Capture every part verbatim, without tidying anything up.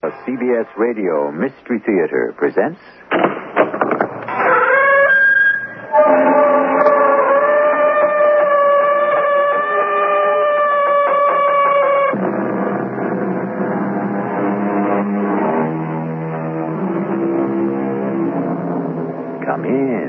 C B S Radio Mystery Theater presents... Come in.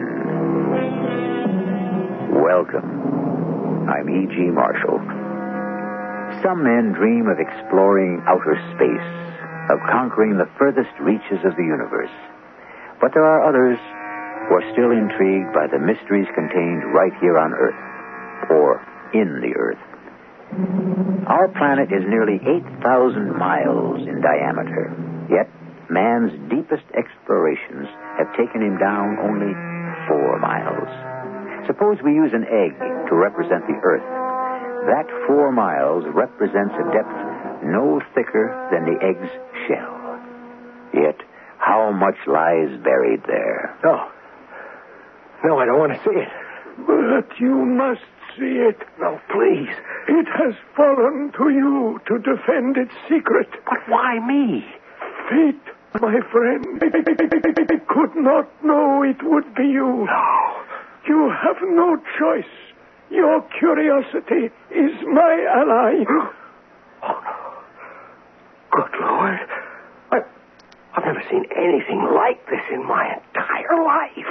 Welcome. I'm E G. Marshall. Some men dream of exploring outer space, of conquering the furthest reaches of the universe. But there are others who are still intrigued by the mysteries contained right here on Earth, or in the Earth. Our planet is nearly eight thousand miles in diameter, yet man's deepest explorations have taken him down only four miles. Suppose we use an egg to represent the Earth. That four miles represents a depth no thicker than the egg's shell. Yet, how much lies buried there? No. No, I don't want to see it. But you must see it. No, please. It has fallen to you to defend its secret. But why me? Fate, my friend. I could not know it would be you. No. You have no choice. Your curiosity is my ally. Oh, no. Good Lord. I, I've never seen anything like this in my entire life.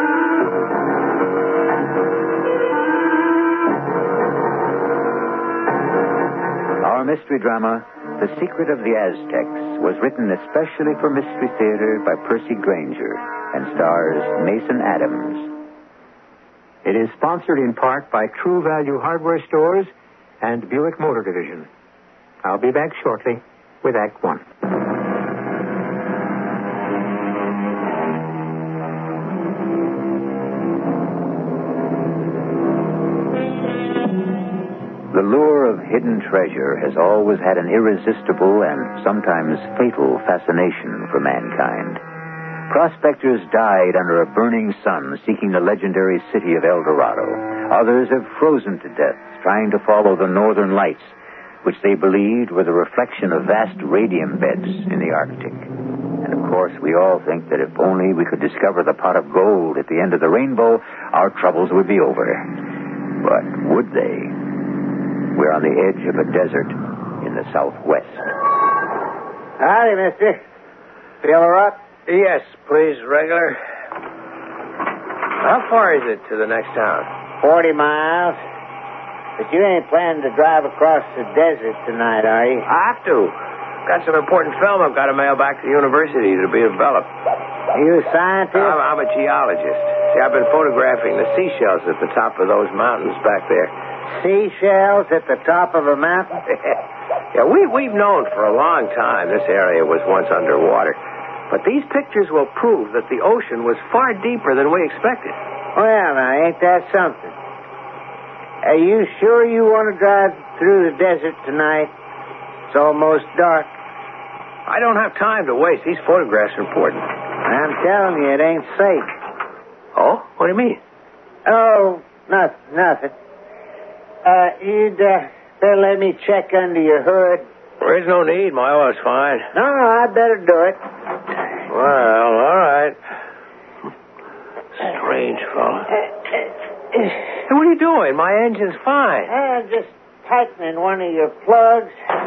Our mystery drama, The Secret of the Aztecs, was written especially for Mystery Theater by Percy Granger and stars Mason Adams. It is sponsored in part by True Value Hardware Stores and Buick Motor Division. I'll be back shortly with Act One. The lure of hidden treasure has always had an irresistible and sometimes fatal fascination for mankind. Prospectors died under a burning sun seeking the legendary city of El Dorado. Others have frozen to death trying to follow the northern lights, which they believed were the reflection of vast radium beds in the Arctic. And of course, we all think that if only we could discover the pot of gold at the end of the rainbow, our troubles would be over. But would they? We're on the edge of a desert in the southwest. Howdy, mister. Feel all right? Yes, please, regular. How far is it to the next town? Forty miles. But you ain't planning to drive across the desert tonight, are you? I have to. Got some important film I've got to mail back to the university to be developed. Are you a scientist? I'm, I'm a geologist. See, I've been photographing the seashells at the top of those mountains back there. Seashells at the top of a mountain? Yeah, we, we've known for a long time this area was once underwater. But these pictures will prove that the ocean was far deeper than we expected. Well, now, ain't that something? Are you sure you want to drive through the desert tonight? It's almost dark. I don't have time to waste. These photographs are important. I'm telling you, it ain't safe. Oh? What do you mean? Oh, nothing, nothing. Uh, you'd uh, better let me check under your hood. There's no need. My oil's fine. No, no, I'd better do it. Well, all right. Strange fellow. Hey, what are you doing? My engine's fine. Uh, just tightening one of your plugs.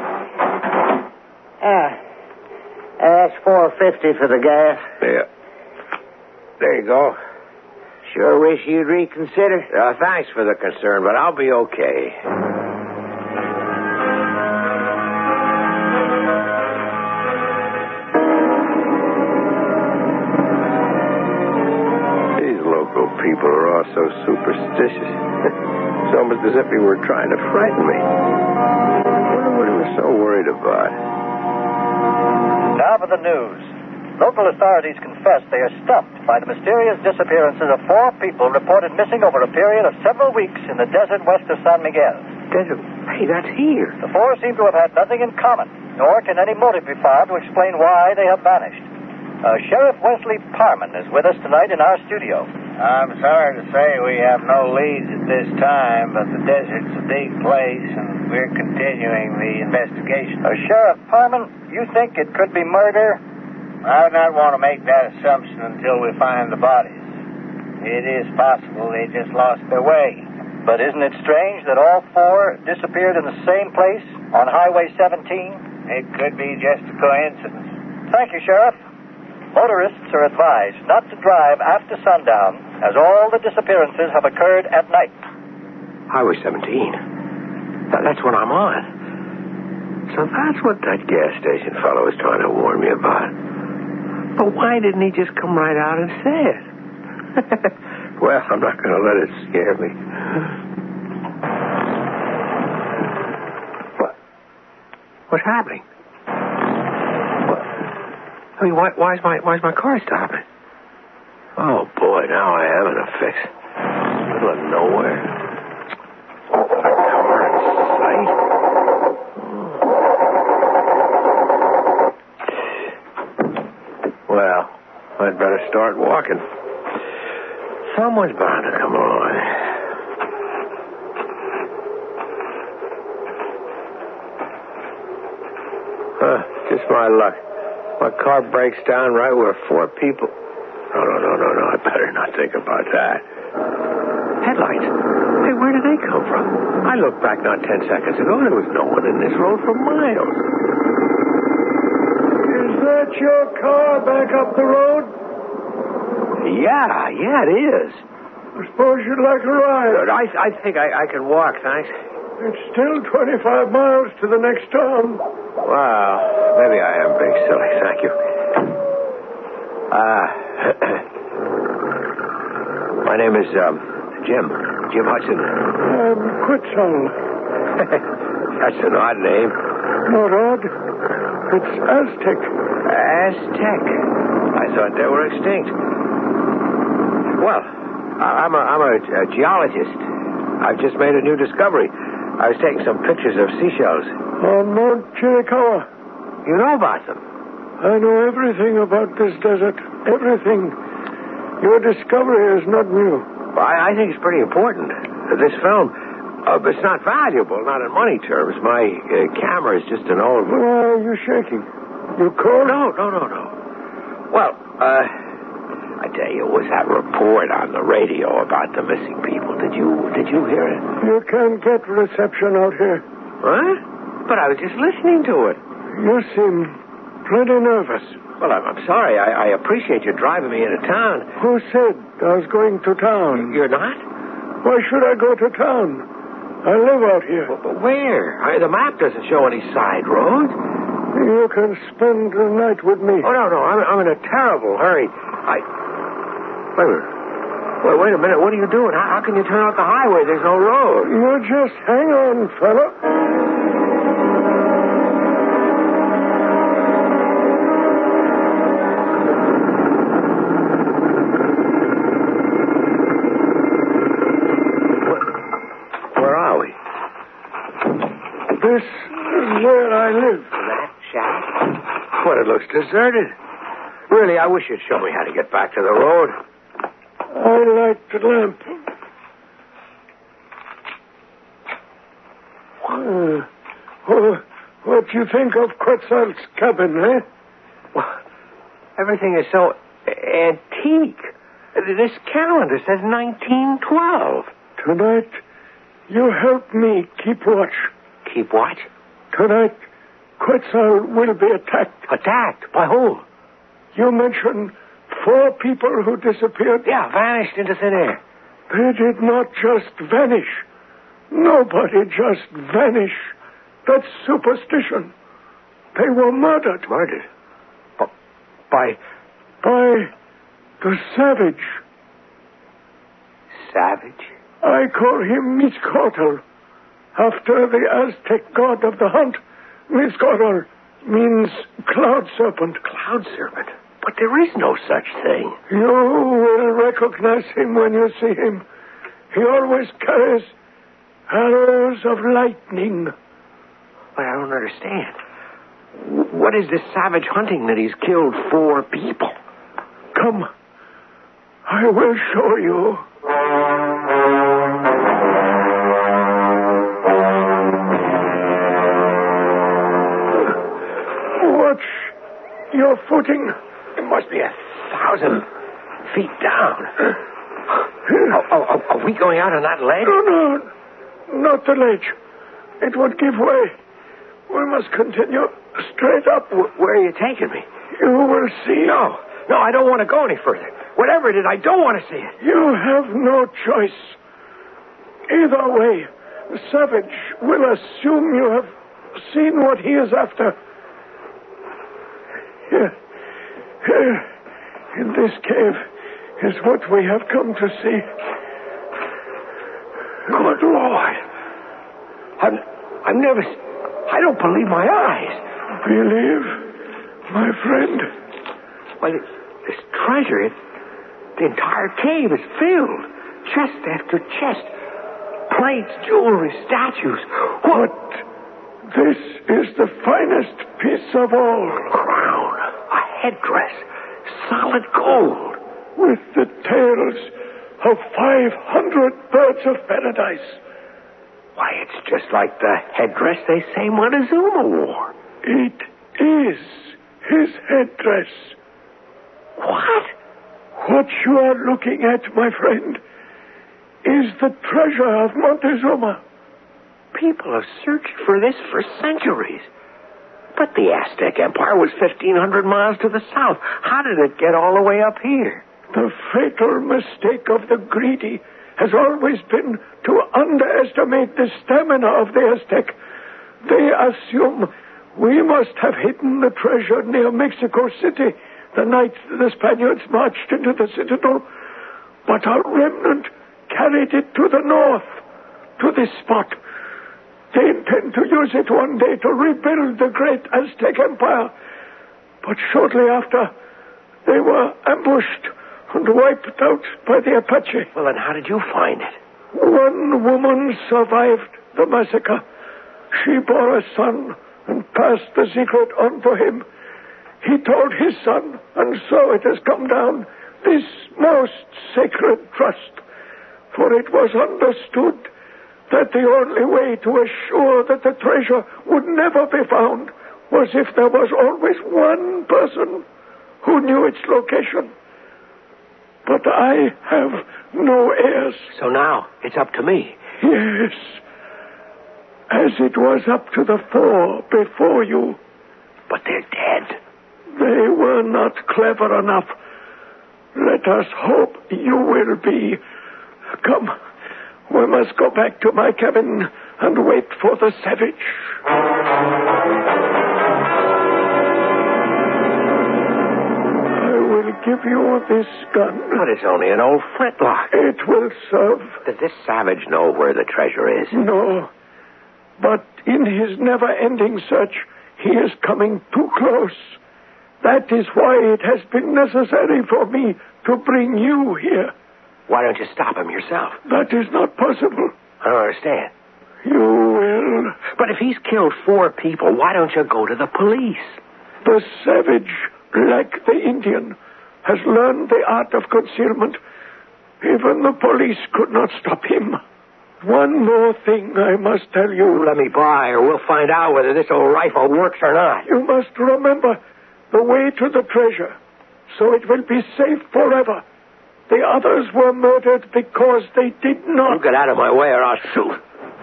Ah, uh, that's four fifty for the gas. Yeah. There you go. Sure wish you'd reconsider. Uh, thanks for the concern, but I'll be okay. People are all so superstitious. It's almost as if he were trying to frighten me. I wonder what he was so worried about. Now for the news. Local authorities confess they are stumped by the mysterious disappearances of four people reported missing over a period of several weeks in the desert west of San Miguel. Desert? Hey, that's here. The four seem to have had nothing in common, nor can any motive be found to explain why they have vanished. Uh, Sheriff Wesley Parman is with us tonight in our studio. I'm sorry to say we have no leads at this time, but the desert's a big place, and we're continuing the investigation. Uh, Sheriff Harmon, you think it could be murder? I would not want to make that assumption until we find the bodies. It is possible they just lost their way. But isn't it strange that all four disappeared in the same place on Highway seventeen? It could be just a coincidence. Thank you, Sheriff. Motorists are advised not to drive after sundown, as all the disappearances have occurred at night. Highway seventeen. That, that's what I'm on. So that's what that gas station fellow was trying to warn me about. But why didn't he just come right out and say it? Well, I'm not going to let it scare me. What? What's happening? I mean, why, why is my why is my car stopping? Oh boy, now I am in a fix. Middle of nowhere. Not a car in sight. Well, I'd better start walking. Someone's bound to come along. Huh, just my luck. My car breaks down right where four people... No, no, no, no, no. I better not think about that. Headlights? Hey, where did they come from? I looked back not ten seconds ago. There was no one in this road for miles. Is that your car back up the road? Yeah, yeah, it is. I suppose you'd like a ride. I, I think I, I can walk, thanks. It's still twenty-five miles to the next town. Well, maybe I am being silly. Thank you. Uh, my name is, um, Jim. Jim Hudson. I'm Quetzal. That's an odd name. Not odd. It's Aztec. Aztec. I thought they were extinct. Well, I'm a, I'm a, a geologist. I've just made a new discovery. I was taking some pictures of seashells. On Mount Chiricahua. You know about them? I know everything about this desert. Everything. Your discovery is not new. Well, I, I think it's pretty important. This film, uh, it's not valuable, not in money terms. My uh, camera is just an old... Why are you shaking? You cold? No, no, no, no. Well, uh, I tell you, was that report on the radio about the missing people? Did you, did you hear it? You can't get reception out here. What? But I was just listening to it. You seem plenty nervous. Well, I'm, I'm sorry. I, I appreciate you driving me into town. Who said I was going to town? You're not? Why should I go to town? I live out here. But, but where? I, the map doesn't show any side roads. You can spend the night with me. Oh, no, no. I'm, I'm in a terrible hurry. I... Wait a minute. Wait, wait a minute. What are you doing? How, how can you turn off the highway? There's no road. You just hang on, fella. This is where I live. That shack? But it looks deserted. Really, I wish you'd show me how to get back to the road. I light the lamp. Uh, what, what do you think of Quetzal's cabin, eh? Well, everything is so antique. This calendar says nineteen twelve. Tonight, you help me keep watch. Keep watch? Tonight, Quetzal will be attacked. Attacked? By whom? You mentioned four people who disappeared. Yeah, vanished into thin air. They did not just vanish. Nobody just vanish. That's superstition. They were murdered. Murdered? B- by... By the savage. Savage? I call him Mizcotl. After the Aztec god of the hunt, Mizcotl means cloud serpent. Cloud serpent? But there is no such thing. You will recognize him when you see him. He always carries arrows of lightning. But I don't understand. What is this savage hunting that he's killed four people? Come. I will show you. Watch your footing. It must be a thousand feet down. Oh, oh, oh, are we going out on that ledge? No, no, not the ledge. It would give way. We must continue straight up. Where are you taking me? You will see. No, no, I don't want to go any further. Whatever it is, I don't want to see it. You have no choice. Either way, the savage will assume you have seen what he is after. Here, here, in this cave is what we have come to see. Good Lord. I've, I've never... I don't believe my eyes. Believe, my friend? Well, this, this treasure, it, the entire cave is filled. Chest after chest. Plates, jewelry, statues. What? But this is the finest piece of all. Crown, a headdress, solid gold. With the tails of five hundred birds of paradise. Why, it's just like the headdress they say Montezuma wore. It is his headdress. What? What you are looking at, my friend, is the treasure of Montezuma. People have searched for this for centuries. But the Aztec Empire was fifteen hundred miles to the south. How did it get all the way up here? The fatal mistake of the greedy has always been to underestimate the stamina of the Aztec. They assume we must have hidden the treasure near Mexico City the night the Spaniards marched into the citadel. But a remnant carried it to the north, to this spot. They intend to use it one day to rebuild the great Aztec Empire. But shortly after, they were ambushed and wiped out by the Apache. Well, then how did you find it? One woman survived the massacre. She bore a son and passed the secret on to him. He told his son, and so it has come down, this most sacred trust. For it was understood that the only way to assure that the treasure would never be found was if there was always one person who knew its location. But I have no heirs. So now it's up to me. Yes. As it was up to the four before you. But they're dead. They were not clever enough. Let us hope you will be. Come, we must go back to my cabin and wait for the savage. I will give you this gun. But it's only an old flintlock. It will serve. Does this savage know where the treasure is? No. But in his never-ending search, he is coming too close. That is why it has been necessary for me to bring you here. Why don't you stop him yourself? That is not possible. I don't understand. You will. But if he's killed four people, why don't you go to the police? The savage, like the Indian, has learned the art of concealment. Even the police could not stop him. One more thing I must tell you. Let me by, or we'll find out whether this old rifle works or not. You must remember the way to the treasure, so it will be safe forever. The others were murdered because they did not. You get out of my way or I'll shoot.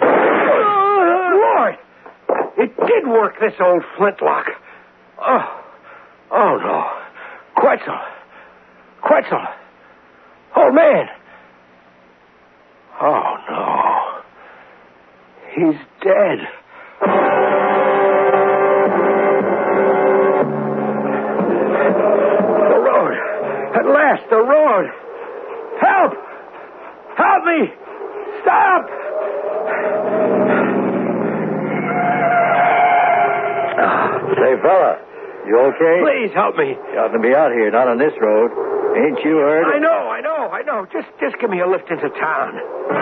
Lord! It did work, this old flintlock. Oh, oh no. Quetzal. Quetzal. Old man. Oh, no. He's dead. The road. At last, the road. Help! Help me! Stop! Say, fella, you okay? Please help me. You oughtn't to be out here, not on this road. Ain't you heard? I know, I know, I know. Just, just give me a lift into town.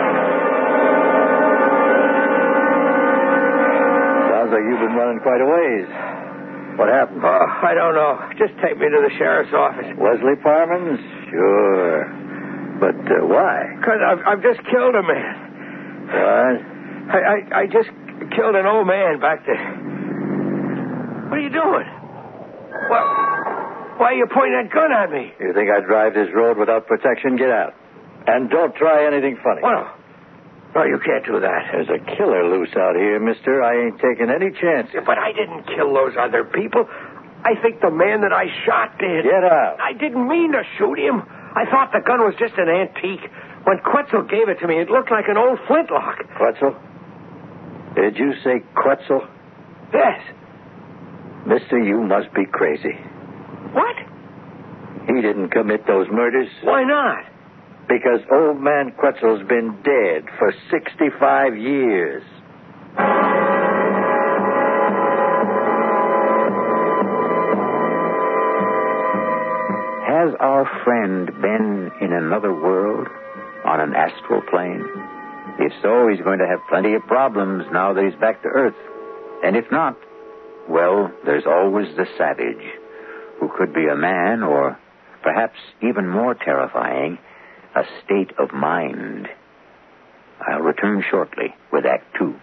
Sounds like you've been running quite a ways. What happened? Oh, I don't know. Just take me to the sheriff's office. Wesley Parman's? Sure. But uh, why? Because I've, I've just killed a man. What? I, I, I just killed an old man back there. What are you doing? What? Why are you pointing that gun at me? You think I drive this road without protection? Get out. And don't try anything funny. Well, no, you can't do that. There's a killer loose out here, mister. I ain't taking any chances. Yeah, but I didn't kill those other people. I think the man that I shot did. Get out. I didn't mean to shoot him. I thought the gun was just an antique. When Quetzal gave it to me, it looked like an old flintlock. Quetzal? Did you say Quetzal? Yes. Mister, you must be crazy. What? He didn't commit those murders. Why not? Because old man Quetzal's been dead for sixty-five years. Has our friend been in another world, on an astral plane? If so, he's going to have plenty of problems now that he's back to Earth. And if not, well, there's always the savage, who could be a man or perhaps even more terrifying, a state of mind. I'll return shortly with Act Two.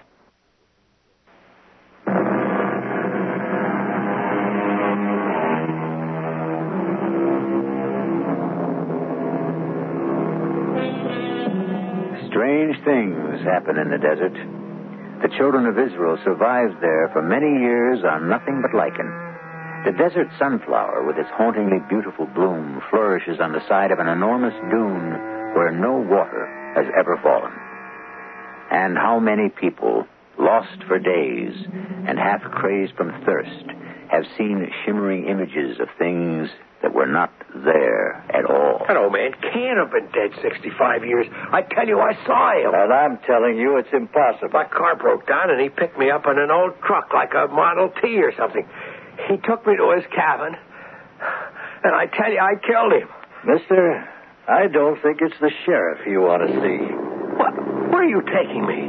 Strange things happen in the desert. The children of Israel survived there for many years on nothing but lichen. The desert sunflower, with its hauntingly beautiful bloom, flourishes on the side of an enormous dune where no water has ever fallen. And how many people, lost for days and half crazed from thirst, have seen shimmering images of things that were not there at all. That old man can't have been dead sixty-five years. I tell you, I saw him. And I'm telling you, it's impossible. My car broke down, and he picked me up in an old truck like a Model T or something. He took me to his cabin, and I tell you, I killed him. Mister, I don't think it's the sheriff you want to see. What? Where are you taking me?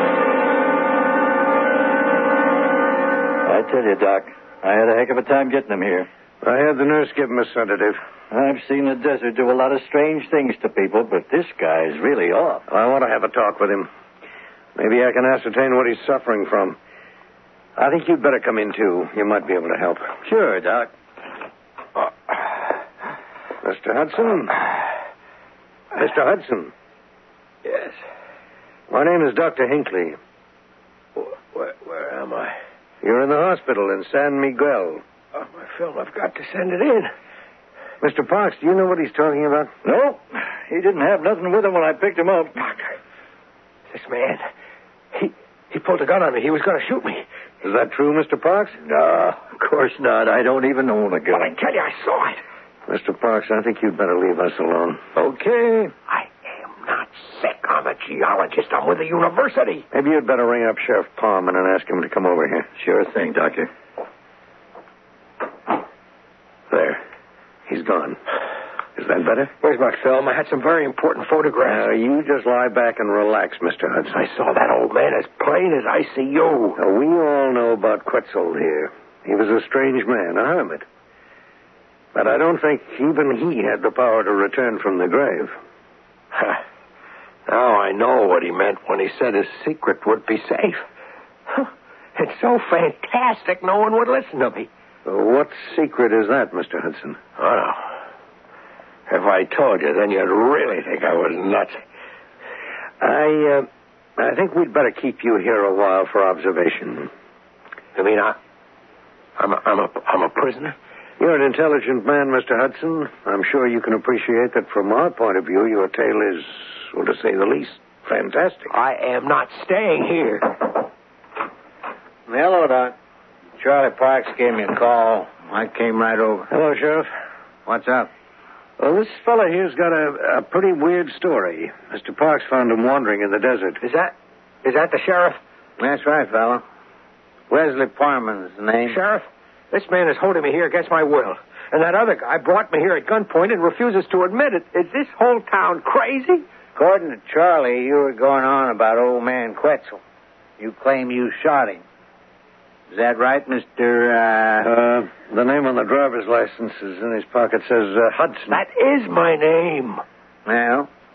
I tell you, Doc, I had a heck of a time getting him here. I had the nurse give him a sedative. I've seen the desert do a lot of strange things to people, but this guy's really off. I want to have a talk with him. Maybe I can ascertain what he's suffering from. I think you'd better come in, too. You might be able to help. Sure, Doc. Uh, Mister Hudson? Mister Hudson? Yes? My name is Doctor Hinckley. Where, where am I? You're in the hospital in San Miguel. Oh, my film. I've got to send it in. Mister Parks, do you know what he's talking about? No. He didn't have nothing with him when I picked him up. Doctor, this man, he he pulled a gun on me. He was going to shoot me. Is that true, Mister Parks? No, of course not. I don't even own a gun. Well, I tell you, I saw it. Mister Parks, I think you'd better leave us alone. Okay. I am not sick. I'm a geologist. I'm with the university. Maybe you'd better ring up Sheriff Palmer and ask him to come over here. Sure thing, Doctor. There. He's gone. Is that better? Where's my film? I had some very important photographs. Now, you just lie back and relax, Mister Hudson. I saw that old man as plain as I see you. Now, we all know about Quetzal here. He was a strange man, a hermit. But I don't think even he had the power to return from the grave. Huh. Now I know what he meant when he said his secret would be safe. Huh. It's so fantastic, no one would listen to me. What secret is that, Mister Hudson? Oh, no. If I told you, then you'd really think I was nuts. I, uh, I think we'd better keep you here a while for observation. You mean I, I'm a, I'm a, I'm a prisoner? You're an intelligent man, Mister Hudson. I'm sure you can appreciate that from our point of view, your tale is, well, to say the least, fantastic. I am not staying here. Hello, Doc. Charlie Parks gave me a call. I came right over. Hello, Sheriff. What's up? Well, this fella here's got a, a pretty weird story. Mister Parks found him wandering in the desert. Is that, is that the sheriff? That's right, fella. Wesley Parman's the name. Sheriff, this man is holding me here against my will. And that other guy brought me here at gunpoint and refuses to admit it. Is this whole town crazy? According to Charlie, you were going on about old man Quetzal. You claim you shot him. Is that right, Mister Uh... uh... The name on the driver's license is in his pocket says uh, Hudson. That is my name. Well,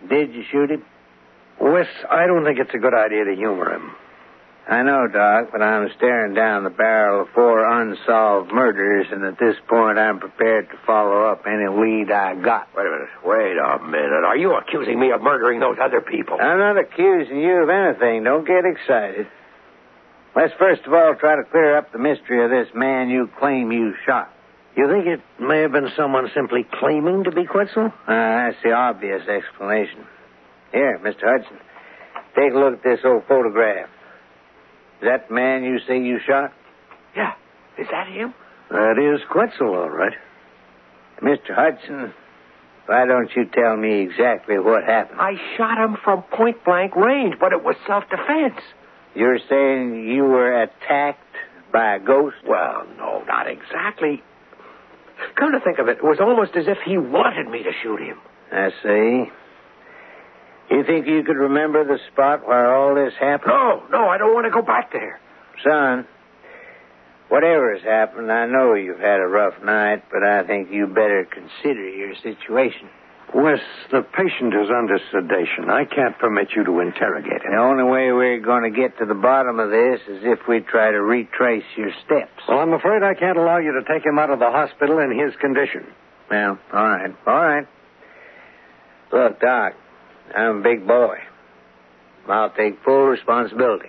Did you shoot him? Wes, I don't think it's a good idea to humor him. I know, Doc, but I'm staring down the barrel of four unsolved murders, and at this point I'm prepared to follow up any lead I got. Wait a minute. Wait a minute. Are you accusing me of murdering those other people? I'm not accusing you of anything. Don't get excited. Let's first of all try to clear up the mystery of this man you claim you shot. You think it may have been someone simply claiming to be Quetzal? Uh, that's the obvious explanation. Here, Mister Hudson, take a look at this old photograph. Is that the man you say you shot? Yeah. Is that him? That is Quetzal, all right. Mister Hudson, why don't you tell me exactly what happened? I shot him from point-blank range, but it was self-defense. You're saying you were attacked by a ghost? Well, no, not exactly. Come to think of it, it was almost as if he wanted me to shoot him. I see. You think you could remember the spot where all this happened? No, no, I don't want to go back there. Son, whatever has happened, I know you've had a rough night, but I think you better consider your situation. Wes, the patient is under sedation. I can't permit you to interrogate him. The only way we're going to get to the bottom of this is if we try to retrace your steps. Well, I'm afraid I can't allow you to take him out of the hospital in his condition. Well, all right, all right. Look, Doc, I'm a big boy. I'll take full responsibility.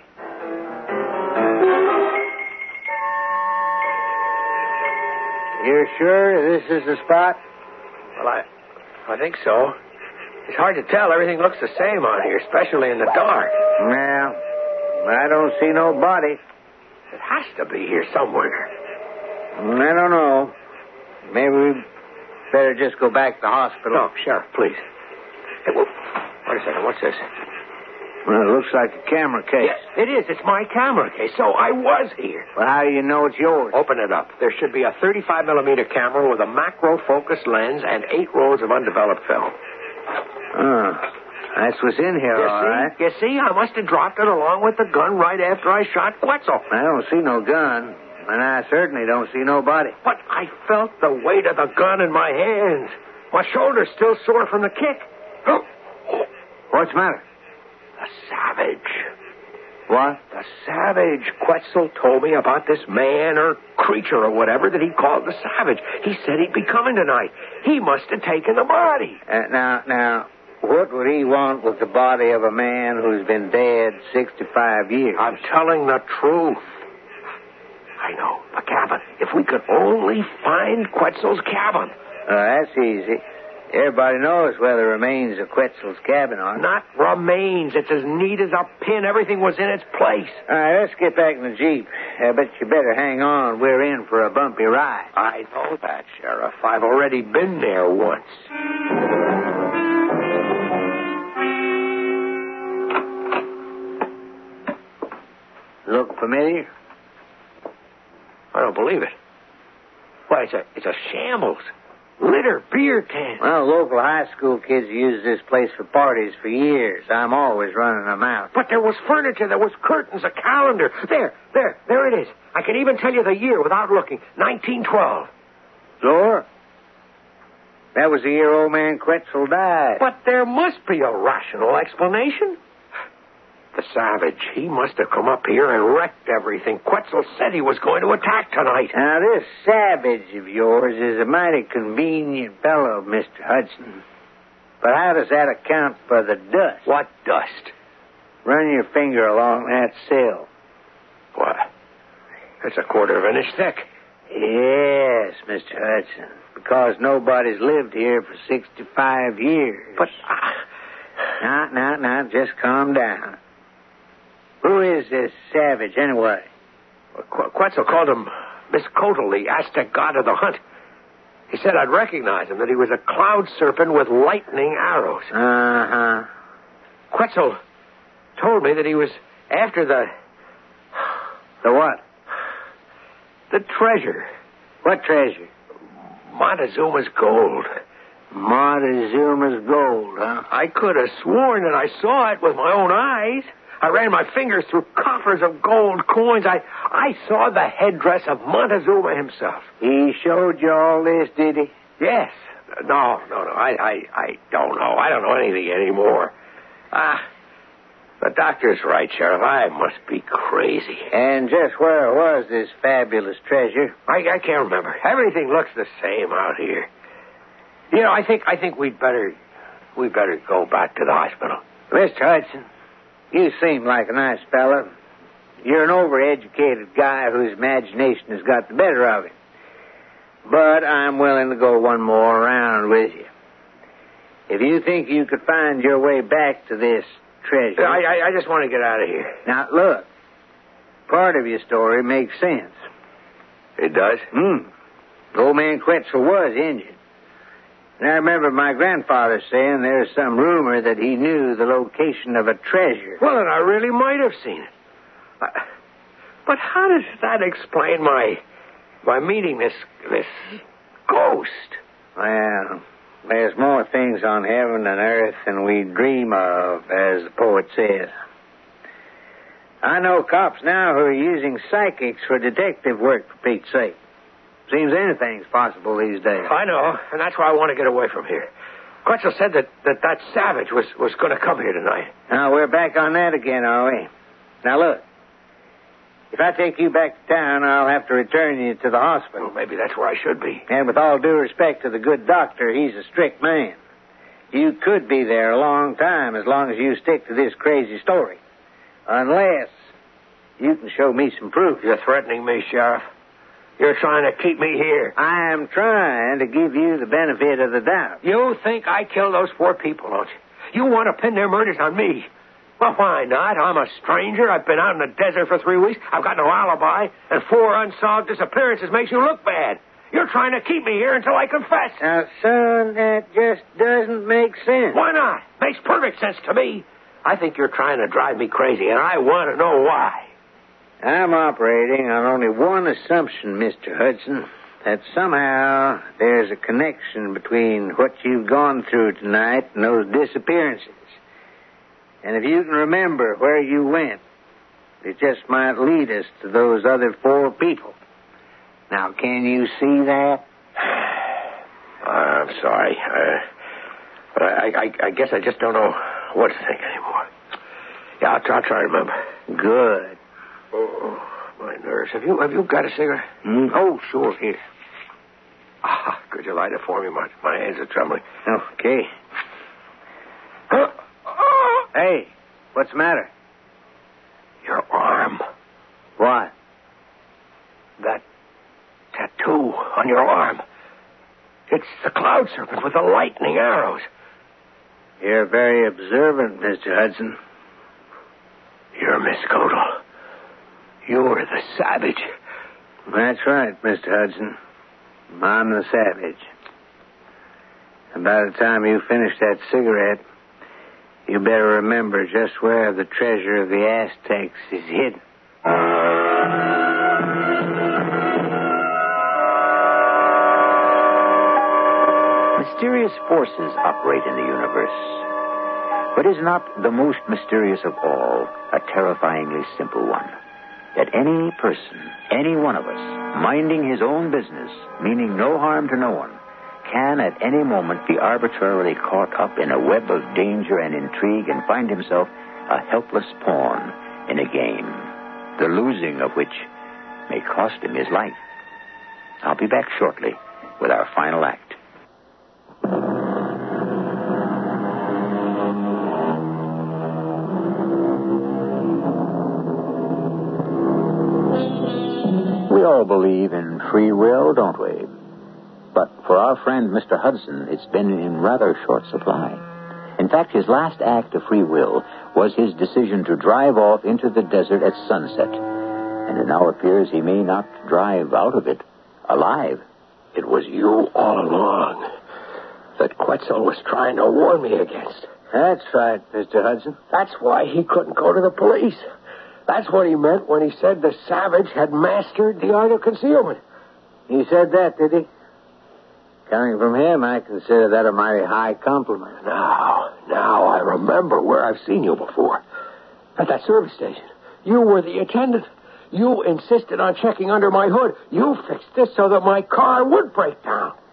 You're sure this is the spot? Well, I, I think so. It's hard to tell. Everything looks the same on here, especially in the dark. Well, I don't see no body. It has to be here somewhere. I don't know. Maybe we better just go back to the hospital. No, Sheriff, please. Hey, well, wait a second. What's this? Well, it looks like a camera case. Yes, it is. It's my camera case, so I was here. Well, how do you know it's yours? Open it up. There should be a thirty-five millimeter camera with a macro focus lens and eight rolls of undeveloped film. Oh, that's what's in here, you all see? right. You see, I must have dropped it along with the gun right after I shot Quetzal. I don't see no gun, and I certainly don't see no body. But I felt the weight of the gun in my hands. My shoulder's still sore from the kick. Oh. What's the matter? The savage. What? The savage. Quetzal told me about this man or creature or whatever that he called the savage. He said he'd be coming tonight. He must have taken the body. Uh, now, now, what would he want with the body of a man who's been dead sixty-five years? I'm telling the truth. I know. The cabin. If we could only find Quetzal's cabin. Uh, that's easy. Everybody knows where the remains of Quetzal's cabin are. Not remains. It's as neat as a pin. Everything was in its place. All right, let's get back in the Jeep. I bet you better hang on. We're in for a bumpy ride. I know that, Sheriff. I've already been there once. Look familiar? I don't believe it. Why, it's a, it's a shambles. Litter beer can. Well, local high school kids use this place for parties for years. I'm always running them out. But there was furniture, there was curtains, a calendar. There, there, there it is. I can even tell you the year without looking. nineteen twelve. Sure. That was the year old man Quetzal died. But there must be a rational explanation. The savage, he must have come up here and wrecked everything. Quetzal said he was going to attack tonight. Now, this savage of yours is a mighty convenient fellow, Mister Hudson. But how does that account for the dust? What dust? Run your finger along that sill. What? It's a quarter of an inch thick. Yes, Mister Hudson. Because nobody's lived here for sixty-five years. But... Uh... Now, now, now, just calm down. Who is this savage, anyway? Qu- Quetzal called him Miscotl, the Aztec god of the hunt. He said I'd recognize him, that he was a cloud serpent with lightning arrows. Uh-huh. Quetzal told me that he was after the... The what? The treasure. What treasure? Montezuma's gold. Montezuma's gold, huh? I could have sworn that I saw it with my own eyes. I ran my fingers through coffers of gold coins. I I saw the headdress of Montezuma himself. He showed you all this, did he? Yes. No, no, no. I, I, I don't know. I don't know anything anymore. Ah, the doctor's right, Sheriff. I must be crazy. And just where was this fabulous treasure? I, I can't remember. Everything looks the same out here. You know, I think I think we'd better we better go back to the hospital. Mister Hudson, you seem like a nice fellow. You're an overeducated guy whose imagination has got the better of him. But I'm willing to go one more round with you. If you think you could find your way back to this treasure... I, I, I just want to get out of here. Now, look. Part of your story makes sense. It does? Hmm. Old man Quetzal was injured. And I remember my grandfather saying there's some rumor that he knew the location of a treasure. Well, then I really might have seen it. Uh, but how does that explain my my meeting this this ghost? Well, there's more things on heaven and earth than we dream of, as the poet says. I know cops now who are using psychics for detective work, for Pete's sake. Seems anything's possible these days. I know, and that's why I want to get away from here. Quetzal said that that, that savage was, was going to come here tonight. Now, we're back on that again, are we? Now, look. If I take you back to town, I'll have to return you to the hospital. Well, maybe that's where I should be. And with all due respect to the good doctor, he's a strict man. You could be there a long time as long as you stick to this crazy story. Unless you can show me some proof. You're threatening me, Sheriff. You're trying to keep me here. I am trying to give you the benefit of the doubt. You think I killed those four people, don't you? You want to pin their murders on me. Well, why not? I'm a stranger. I've been out in the desert for three weeks. I've got no alibi. And four unsolved disappearances makes you look bad. You're trying to keep me here until I confess. Now, son, that just doesn't make sense. Why not? Makes perfect sense to me. I think you're trying to drive me crazy, and I want to know why. I'm operating on only one assumption, Mister Hudson, that somehow there's a connection between what you've gone through tonight and those disappearances. And if you can remember where you went, it just might lead us to those other four people. Now, can you see that? Uh, I'm sorry. Uh, but I, I, I guess I just don't know what to think anymore. Yeah, I'll try, I'll try to remember. Good. Oh, my nerves. Have you have you got a cigarette? Mm? Oh, sure, here. Ah, could you light it for me? My, my hands are trembling. Okay. Huh? Hey, what's the matter? Your arm. What? That tattoo on your arm. It's the cloud serpent with the lightning arrows. You're very observant, Mister Hudson. You're Miss Godel. You're the savage. That's right, Mister Hudson. I'm the savage. And by the time you finish that cigarette, you better remember just where the treasure of the Aztecs is hidden. Mysterious forces operate in the universe. But is not the most mysterious of all a terrifyingly simple one? That any person, any one of us, minding his own business, meaning no harm to no one, can at any moment be arbitrarily caught up in a web of danger and intrigue and find himself a helpless pawn in a game, the losing of which may cost him his life. I'll be back shortly with our final act. We all believe in free will, don't we? But for our friend Mister Hudson, it's been in rather short supply. In fact, his last act of free will was his decision to drive off into the desert at sunset. And it now appears he may not drive out of it alive. It was you all along that Quetzal was trying to warn me against. That's right, Mister Hudson. That's why he couldn't go to the police. That's what he meant when he said the savage had mastered the art of concealment. He said that, did he? Coming from him, I consider that a mighty high compliment. Now, now I remember where I've seen you before. At that service station. You were the attendant. You insisted on checking under my hood. You fixed this so that my car would break down.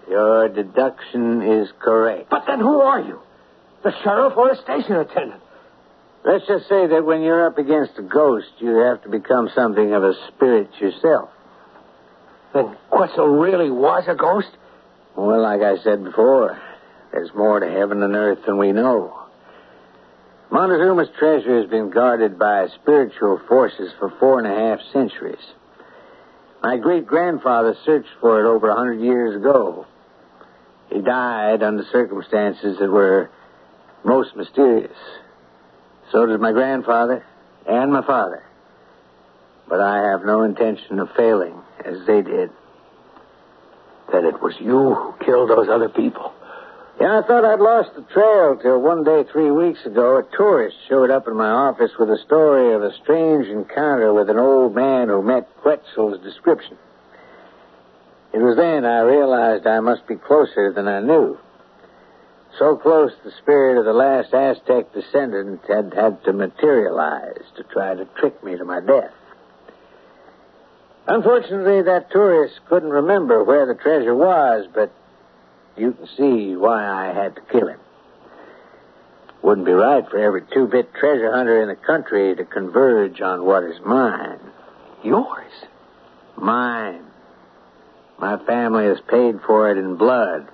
Your deduction is correct. But then who are you? The sheriff or a station attendant? Let's just say that when you're up against a ghost, you have to become something of a spirit yourself. Then Quetzal really was a ghost? Well, like I said before, there's more to heaven and earth than we know. Montezuma's treasure has been guarded by spiritual forces for four and a half centuries. My great-grandfather searched for it over a hundred years ago. He died under circumstances that were most mysterious. So did my grandfather and my father. But I have no intention of failing as they did. Then it was you who killed those other people. Yeah, I thought I'd lost the trail till one day three weeks ago a tourist showed up in my office with a story of a strange encounter with an old man who met Quetzal's description. It was then I realized I must be closer than I knew. So close the spirit of the last Aztec descendant had had to materialize to try to trick me to my death. Unfortunately, that tourist couldn't remember where the treasure was, but you can see why I had to kill him. Wouldn't be right for every two-bit treasure hunter in the country to converge on what is mine. Yours? Mine. My family has paid for it in blood.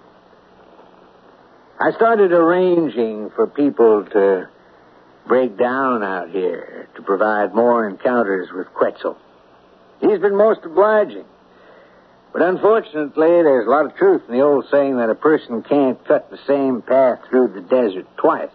I started arranging for people to break down out here to provide more encounters with Quetzal. He's been most obliging. But unfortunately, there's a lot of truth in the old saying that a person can't cut the same path through the desert twice.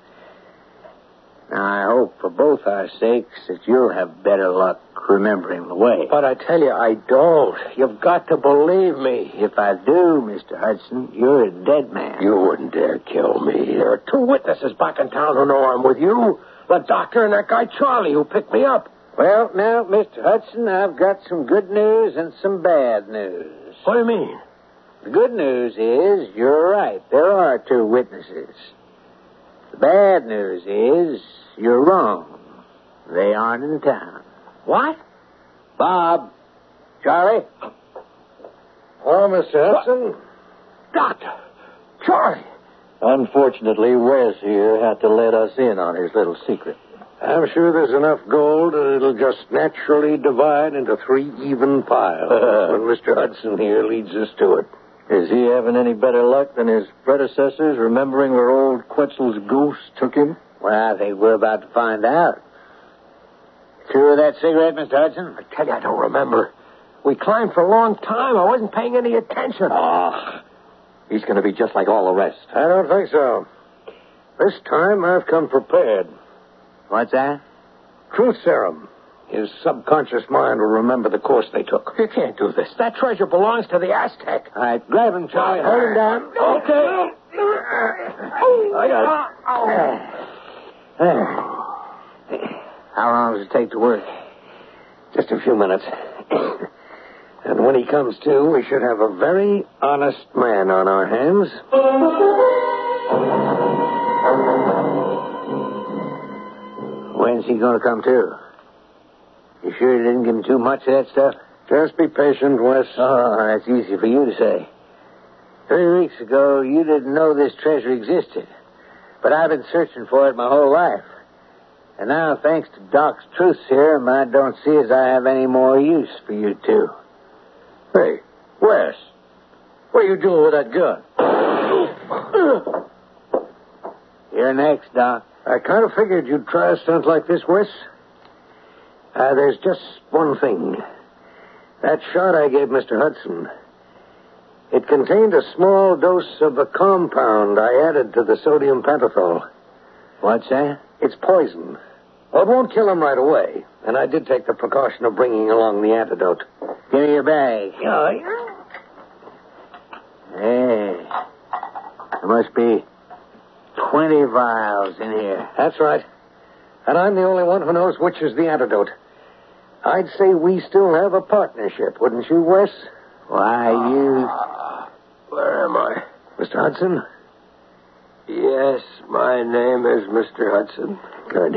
Now, I hope for both our sakes that you'll have better luck remembering the way. But I tell you, I don't. You've got to believe me. If I do, Mister Hudson, you're a dead man. You wouldn't dare kill me. There are two witnesses back in town who know I'm with you. The doctor and that guy Charlie who picked me up. Well, now, Mister Hudson, I've got some good news and some bad news. What do you mean? The good news is you're right. There are two witnesses. The bad news is you're wrong. They aren't in town. What? Bob. Charlie. Oh, Mister Hudson. Doctor. Charlie. Unfortunately, Wes here had to let us in on his little secret. I'm sure there's enough gold that it'll just naturally divide into three even piles when Mister Hudson here leads us to it. Is he having any better luck than his predecessors, remembering where old Quetzal's ghost took him? Well, I think we're about to find out. Through that cigarette, Mister Hudson? I tell you, I don't remember. We climbed for a long time. I wasn't paying any attention. Oh, he's going to be just like all the rest. I don't think so. This time I've come prepared. What's that? Truth serum. His subconscious mind will remember the course they took. You can't do this. That treasure belongs to the Aztec. All right, grab him, Charlie. Hold him down. Okay. I got it. How long does it take to work? Just a few minutes. And when he comes to, we should have a very honest man on our hands. When's he going to come to? You sure you didn't give him too much of that stuff? Just be patient, Wes. Oh, that's easy for you to say. Three weeks ago, you didn't know this treasure existed. But I've been searching for it my whole life. And now, thanks to Doc's truth serum, I don't see as I have any more use for you two. Hey, Wes, what are you doing with that gun? You're next, Doc. I kind of figured you'd try a stunt like this, Wes. Uh, there's just one thing. That shot I gave Mister Hudson, it contained a small dose of a compound I added to the sodium pentothal. What's that? It's poison. Well, it won't kill him right away. And I did take the precaution of bringing along the antidote. Give me your bag. Yeah. Hey. There must be twenty vials in here. That's right. And I'm the only one who knows which is the antidote. I'd say we still have a partnership, wouldn't you, Wes? Why, you... Uh, where am I? Mister Hudson? Yes, my name is Mister Hudson. Good.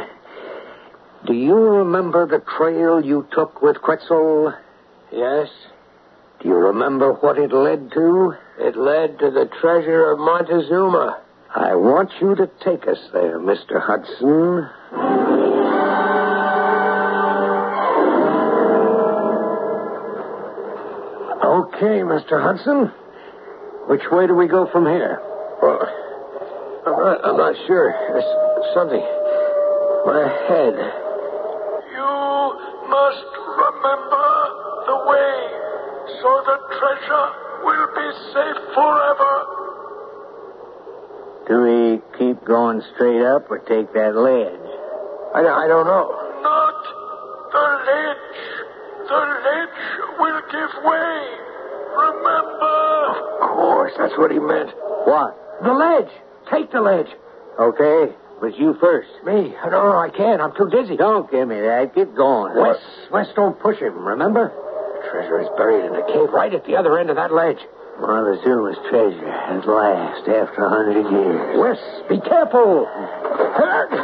Do you remember the trail you took with Quetzal? Yes. Do you remember what it led to? It led to the treasure of Montezuma. I want you to take us there, Mister Hudson. Okay, Mister Hudson. Which way do we go from here? Well, I'm not, I'm not sure. There's something. My head. You must remember the way, so the treasure will be safe forever. Do we keep going straight up or take that ledge? I, I don't know. Not the ledge. The ledge will give way. Remember. Of course, that's what he meant. What? The ledge. Take the ledge. Okay, but you first. Me? No, no, I can't. I'm too dizzy. Don't give me that. Get going. Wes, Wes, don't push him, remember? The treasure is buried in a cave right at the other end of that ledge. Montezuma's treasure at last after a hundred years. Wes, be careful. Good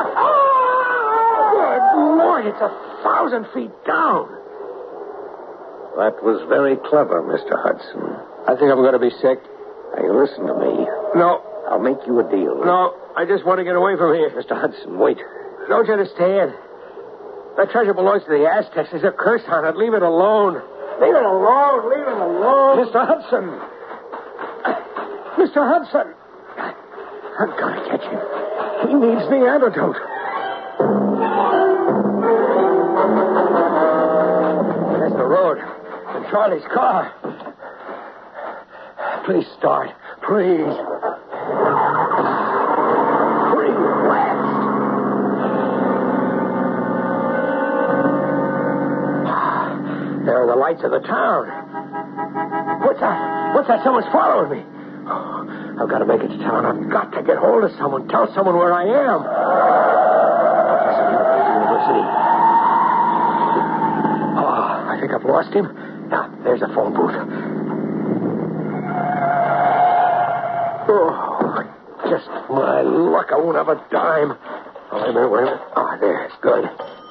Lord, it's a thousand feet down. That was very clever, Mister Hudson. I think I'm going to be sick. Hey, listen to me. No. I'll make you a deal. No, I just want to get away from here. Mister Hudson, wait. Don't you understand? That treasure belongs to the Aztecs. There's a curse on it. Leave it alone. Leave it alone. Leave it alone. Mister Hudson. Mister Hudson. I've got to catch him. He needs the antidote. There's the road. And Charlie's car. Please start. Please. Free West. There are the lights of the town. What's that? What's that? Someone's following me. Oh, I've got to make it to town. I've got to get hold of someone. Tell someone where I am. Professor University. Oh, I think I've lost him. Now, there's a phone booth. Oh, just my luck. I won't have a dime. Oh, wait a minute, wait a minute. Oh, there. It's good.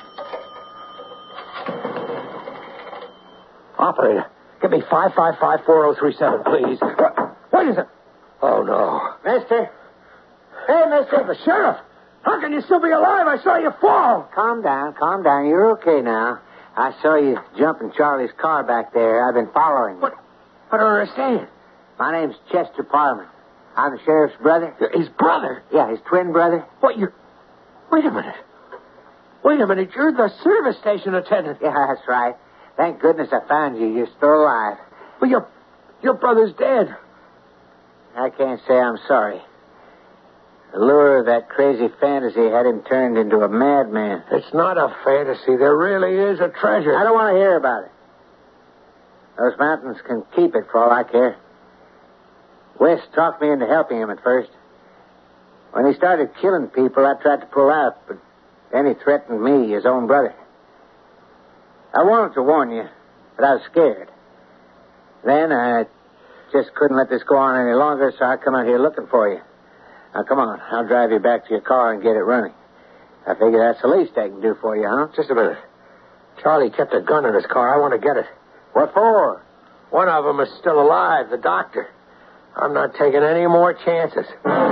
Operator, give me five five five four oh three seven, please. What? What is it? Oh, no. Mister? Hey, mister. The sheriff. How can you still be alive? I saw you fall. Calm down, calm down. You're okay now. I saw you jumping Charlie's car back there. I've been following you. What? I don't understand. My name's Chester Parman. I'm the sheriff's brother. His brother? Yeah, his twin brother. What, you... Wait a minute. Wait a minute. You're the service station attendant. Yeah, that's right. Thank goodness I found you. You're still alive. Well, your, your brother's dead. I can't say I'm sorry. The lure of that crazy fantasy had him turned into a madman. It's not a fantasy. There really is a treasure. I don't want to hear about it. Those mountains can keep it for all I care. West talked me into helping him at first. When he started killing people, I tried to pull out, but then he threatened me, his own brother. I wanted to warn you, but I was scared. Then I just couldn't let this go on any longer, so I come out here looking for you. Now, come on. I'll drive you back to your car and get it running. I figure that's the least I can do for you, huh? Just a minute. Charlie kept a gun in his car. I want to get it. What for? One of them is still alive, the doctor. I'm not taking any more chances.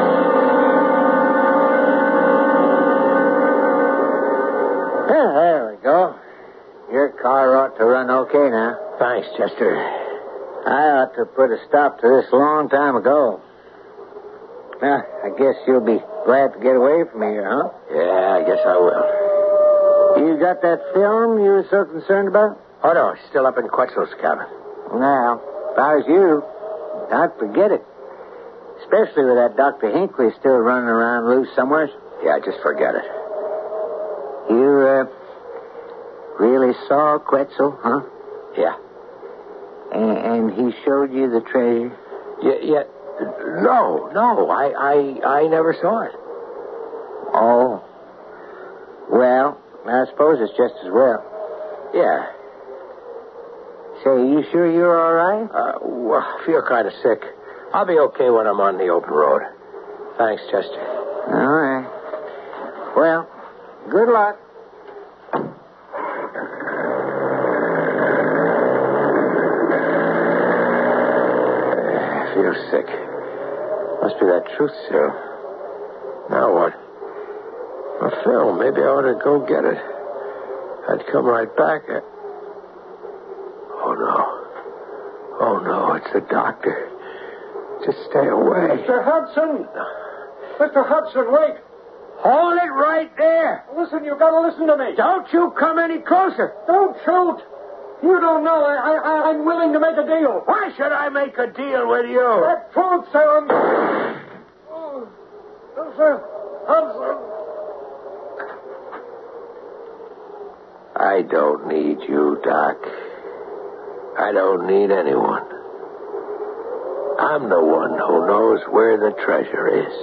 Yeah, there we go. Your car ought to run okay now. Thanks, Chester. I ought to put a stop to this a long time ago. Now, I guess you'll be glad to get away from here, huh? Yeah, I guess I will. You got that film you were so concerned about? Oh, no, it's still up in Quetzal's cabin. Now, if I was you, I'd forget it. Especially with that Doctor Hinckley still running around loose somewhere. Yeah, just forget it. You, uh, really saw Quetzal, huh? Yeah. And, and he showed you the treasure? Yeah, yeah. No, no, I, I, I never saw it. Oh. Well, I suppose it's just as well. Yeah. Say, you sure you're all right? Uh, well, I feel kind of sick. I'll be okay when I'm on the open road. Thanks, Chester. All right. Well, good luck. feel sick. Must be that truth serum. Now what? A film. Maybe I ought to go get it. I'd come right back. I... Oh, no. Oh, no, it's the doctor. Just stay away. Mister Hudson! Mister Hudson, wait! Hold it right there! Listen, you've got to listen to me. Don't you come any closer. Don't shoot! You don't know. I, I, I'm willing to make a deal. Why should I make a deal with you? That truth serum... Oh, Mister Hudson... I don't need you, Doc. I don't need anyone. I'm the one who knows where the treasure is.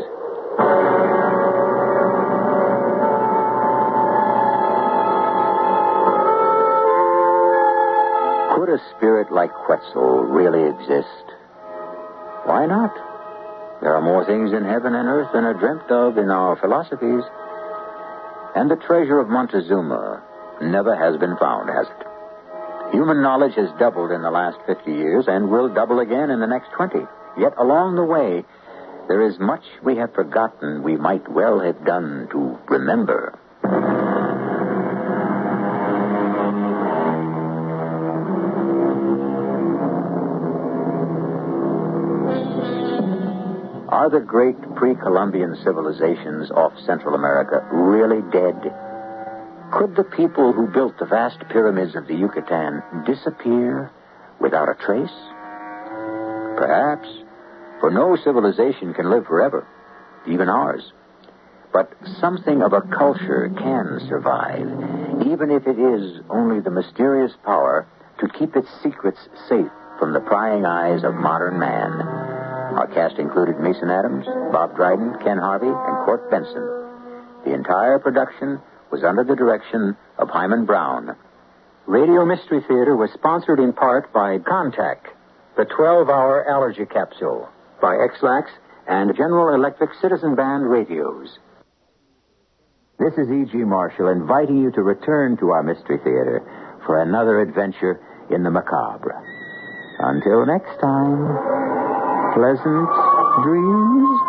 Could a spirit like Quetzal really exist? Why not? There are more things in heaven and earth than are dreamt of in our philosophies. And the treasure of Montezuma never has been found, has it? Human knowledge has doubled in the last fifty years and will double again in the next twenty. Yet along the way, there is much we have forgotten we might well have done to remember. Are the great pre-Columbian civilizations off Central America really dead? Could the people who built the vast pyramids of the Yucatan disappear without a trace? Perhaps, for no civilization can live forever, even ours. But something of a culture can survive, even if it is only the mysterious power to keep its secrets safe from the prying eyes of modern man. Our cast included Mason Adams, Bob Dryden, Ken Harvey, and Court Benson. The entire production was under the direction of Hyman Brown. Radio Mystery Theater was sponsored in part by Contact, the twelve-hour allergy capsule, by X-Lax and General Electric Citizen Band radios. This is E G. Marshall inviting you to return to our Mystery Theater for another adventure in the macabre. Until next time, pleasant dreams.